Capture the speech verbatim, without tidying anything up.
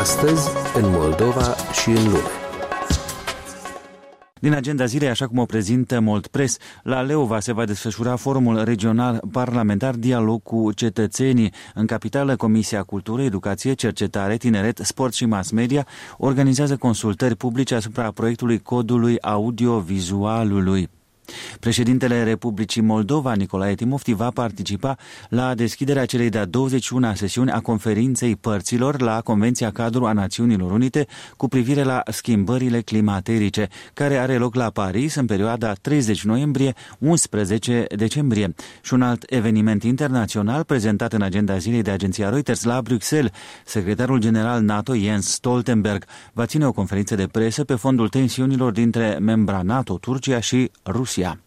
Astăzi, în Moldova și în lume. Din agenda zilei, așa cum o prezintă Moldpress, la Leova se va desfășura forumul regional parlamentar Dialog cu cetățenii. În capitală, Comisia Cultură, Educație, Cercetare, Tineret, Sport și Mass Media organizează consultări publice asupra proiectului codului audiovizualului. Președintele Republicii Moldova, Nicolae Timofti, va participa la deschiderea celei de-a douăzeci și una sesiuni a conferinței părților la Convenția Cadru a Națiunilor Unite cu privire la schimbările climaterice, care are loc la Paris în perioada treizeci noiembrie - unsprezece decembrie. Și un alt eveniment internațional prezentat în agenda zilei de agenția Reuters la Bruxelles. Secretarul general NATO, Jens Stoltenberg, va ține o conferință de presă pe fondul tensiunilor dintre membra NATO, Turcia și Rusia.